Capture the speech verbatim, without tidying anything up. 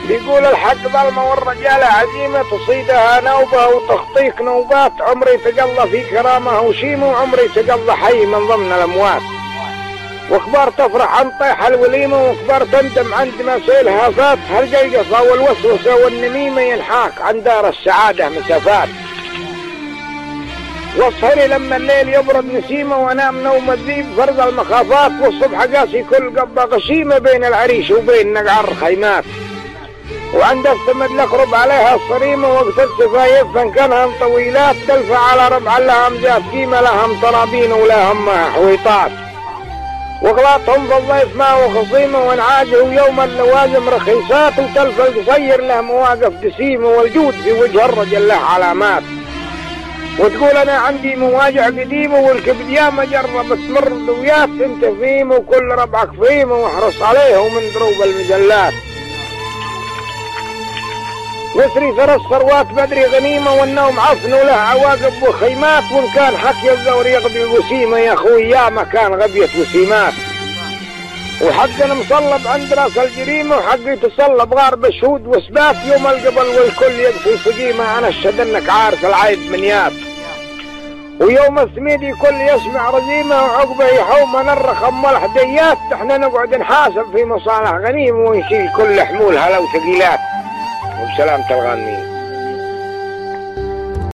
بيقول الحق ظلمة والرجالة عزيمة، تصيدها نوبة وتخطيك نوبات، عمري تقضى في كرامة وشيمة، وعمري تقضى حي من ضمن الأموات. واخبار تفرح عن طيح الوليمة، واخبار تندم عند مسيلها فات، هالقلقصة والوسوسة والنميمة ينحاك عن دار السعادة مسافات. واسهري لما الليل يبرد نسيمة، وانام نوم الذيب فرز المخافات، والصبح قاسي كل قبة غشيمة بين العريش وبين نقعر الخيمات. وعند الثمد لقرب عليها الصريمة، وقت السفايف فان كانها طويلات، تلفع على ربع لها مزات قيمة، لهم طرابين ولهم حويطات. وغلاطهم في الضيف ما وخصيمة، وانعاجه يوم اللوازم رخيصات، وتلفى القصير له مواقف جسيمة، والجود في وجه الرجل له علامات. وتقول انا عندي مواجع قديمة، والكبد ياما جربت تمر ذويات، انت فيمة وكل ربعك فيمة، واحرص عليه من دروب المجلات. وسري ثرى الثروات بدري غنيمة، والنوم عفن وله عواقب وخيمات، وان كان حكي الزور يغبي وسيمة، يا اخوي ياما كان غبية وسيمات. وحقنا مصلب عند راس الجريمة، وحقي تصلب غارب الشهود وثبات، يوم القبل والكل يقفي سقيمة، انا اشهد انك عارف العيب منيات. ويوم الثميدي كل يسمع رزيمة، وعقبه يحوم نرخ ام الحديات، احنا نقعد نحاسب في مصالح غنيمة، ونشيل كل حمولها لو ثقيلات. وبسلامة الغانمين.